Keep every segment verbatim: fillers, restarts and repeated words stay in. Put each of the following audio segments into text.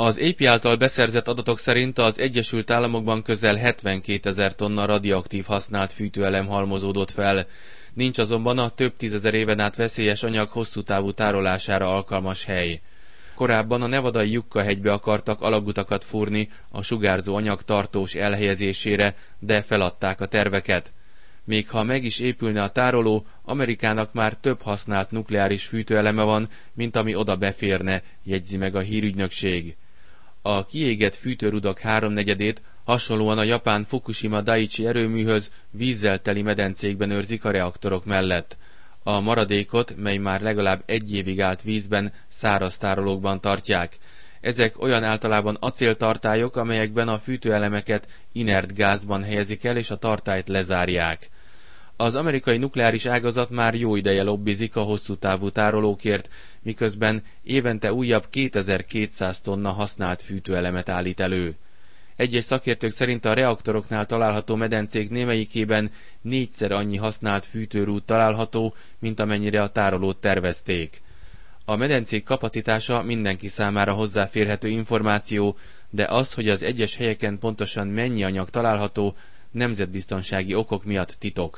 Az á pé által beszerzett adatok szerint az Egyesült Államokban közel hetvenkétezer tonna radioaktív használt fűtőelem halmozódott fel. Nincs azonban a több tízezer éven át veszélyes anyag hosszú távú tárolására alkalmas hely. Korábban a nevadai Jukka-hegybe akartak alagutakat fúrni a sugárzó anyag tartós elhelyezésére, de feladták a terveket. Még ha meg is épülne a tároló, Amerikának már több használt nukleáris fűtőeleme van, mint ami oda beférne, jegyzi meg a hírügynökség. A kiégett fűtőrudak háromnegyedét hasonlóan a japán Fukushima Daiichi erőműhöz vízzel teli medencékben őrzik a reaktorok mellett. A maradékot, mely már legalább egy évig állt vízben, száraz tárolókban tartják. Ezek olyan általában acéltartályok, amelyekben a fűtőelemeket inert gázban helyezik el és a tartályt lezárják. Az amerikai nukleáris ágazat már jó ideje lobbizik a hosszú távú tárolókért, miközben évente újabb kétezer-kétszáz tonna használt fűtőelemet állít elő. Egyes szakértők szerint a reaktoroknál található medencék némelyikében négyszer annyi használt fűtőrúd található, mint amennyire a tárolót tervezték. A medencék kapacitása mindenki számára hozzáférhető információ, de az, hogy az egyes helyeken pontosan mennyi anyag található, nemzetbiztonsági okok miatt titok.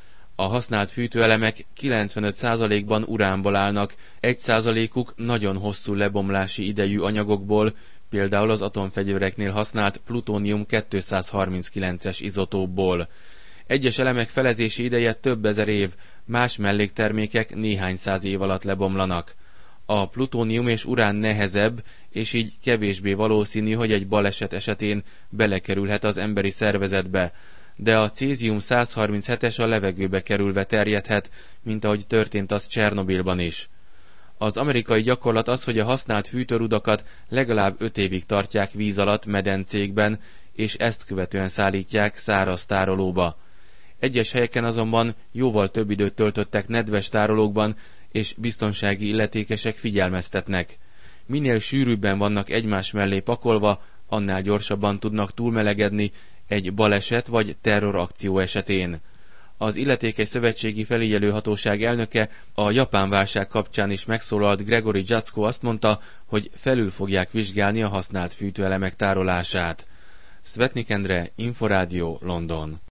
A használt fűtőelemek kilencvenöt százalékban uránból állnak, egy százalékuk nagyon hosszú lebomlási idejű anyagokból, például az atomfegyvereknél használt plutónium kétszázharminckilences izotópból. Egyes elemek felezési ideje több ezer év, más melléktermékek néhány száz év alatt lebomlanak. A plutónium és urán nehezebb, és így kevésbé valószínű, hogy egy baleset esetén belekerülhet az emberi szervezetbe, de a cézium száz harminchetes a levegőbe kerülve terjedhet, mint ahogy történt az Csernobilban is. Az amerikai gyakorlat az, hogy a használt fűtőrudakat legalább öt évig tartják víz alatt medencékben, és ezt követően szállítják száraz tárolóba. Egyes helyeken azonban jóval több időt töltöttek nedves tárolókban, és biztonsági illetékesek figyelmeztetnek. Minél sűrűbben vannak egymás mellé pakolva, annál gyorsabban tudnak túlmelegedni egy baleset vagy terrorakció esetén. Az illetékes szövetségi felügyelőhatóság elnöke a japán válság kapcsán is megszólalt Gregory Jaczko azt mondta, hogy felül fogják vizsgálni a használt fűtőelemek tárolását. Szvetnik Endre, Inforádió, London.